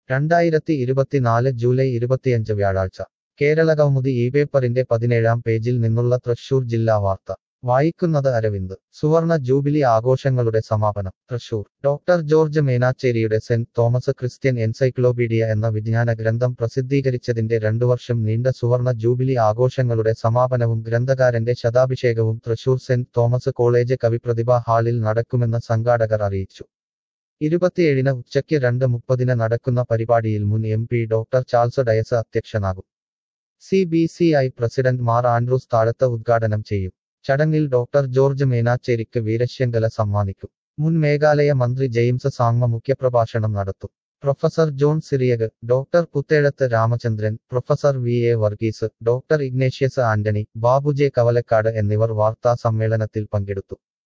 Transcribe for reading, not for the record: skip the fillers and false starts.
2024 July 25 വ്യാഴാഴ്ച കേരളകൗമുദി പേപ്പറിന്റെ 17-ാം പേജിൽ നിന്നുള്ള തൃശൂർ ജില്ലാ വാർത്ത വായിക്കുന്നത് അരവിന്ദ് സുവർണ ജൂബിലി ആഘോഷങ്ങളുടെ സമാപനം തൃശൂർ ഡോക്ടർ ജോർജ് മേനാച്ചേരിയുടെ സെന്റ് തോമസ് ക്രിസ്ത്യൻ എൻസൈക്ലോപീഡിയ എന്ന വിജ്ഞാന ഗ്രന്ഥം പ്രസിദ്ധീകരിച്ചതിന്റെ 2 വർഷം നീണ്ട സുവർണ ജൂബിലി ആഘോഷങ്ങളുടെ സമാപനവും ഗ്രന്ഥകാരന്റെ ശതാഭിഷേകവും തൃശൂർ സെന്റ് തോമസ് കോളേജ് കവിപ്രതിഭാ ഹാളിൽ നടക്കുമെന്ന് സംഘാടകർ അറിയിച്ചു 27-ന് ഉച്ചയ്ക്ക് 2:30 നടക്കുന്ന പരിപാടിയിൽ മുൻ MP ഡോക്ടർ ചാൾസ് ഡയസ് അധ്യക്ഷനാകും CBCI പ്രസിഡന്റ് മാർ ആൻഡ്രൂസ് താഴത്ത് ഉദ്ഘാടനം ചെയ്യും ചടങ്ങിൽ ഡോക്ടർ ജോർജ് മേനാച്ചേരിക്ക് വീരശ്യങ്കല സമ്മാനിക്കും മുൻ മേഘാലയ മന്ത്രി ജെയിംസ് സാങ്മ മുഖ്യപ്രഭാഷണം നടത്തും professor John Cyriac doctor Puthezhath Ramachandran professor VA Varghese doctor Ignatius Antony Babu J Kavalakkad എന്നിവർ വാർത്താ സമ്മേളനത്തിൽ പങ്കെടുത്തു